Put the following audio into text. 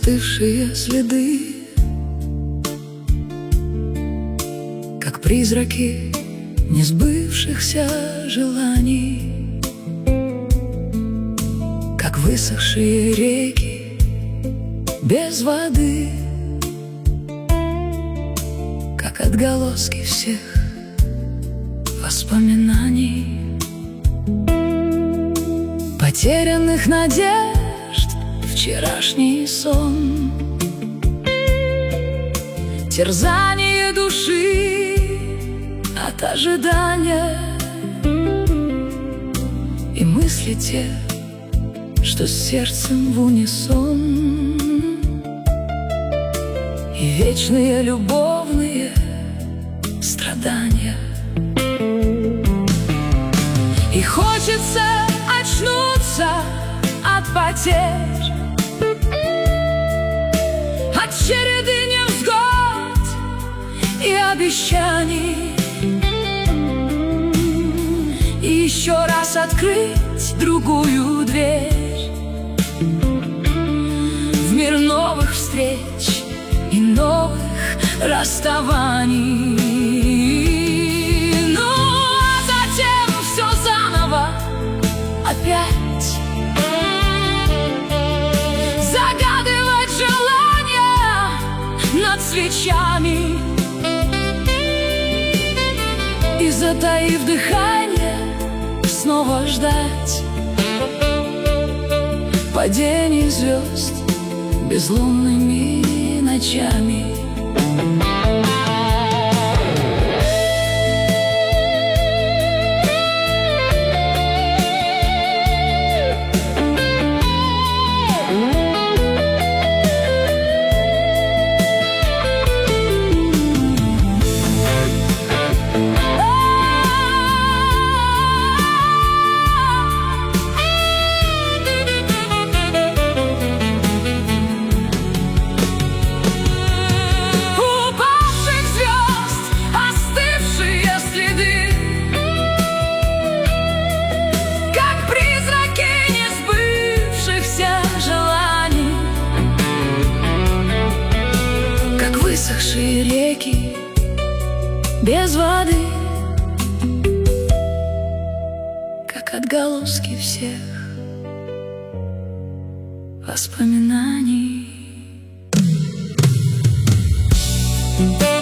застывшие следы, как призраки несбывшихся желаний, как высохшие реки без воды, как отголоски всех воспоминаний, потерянных надежд, вчерашний сон, терзание души от ожидания и мысли те, что с сердцем в унисон, и вечные любовные страдания. И хочется очнуться от потерь, от череды невзгод и обещаний, и еще раз открыть другую дверь в мир новых встреч и новых расставаний. Ну, а затем все заново опять загадывать желания над свечами и, затаив дыхание, снова ждать падений звезд безлунными ночами. Высохшие реки без воды, как отголоски всех воспоминаний.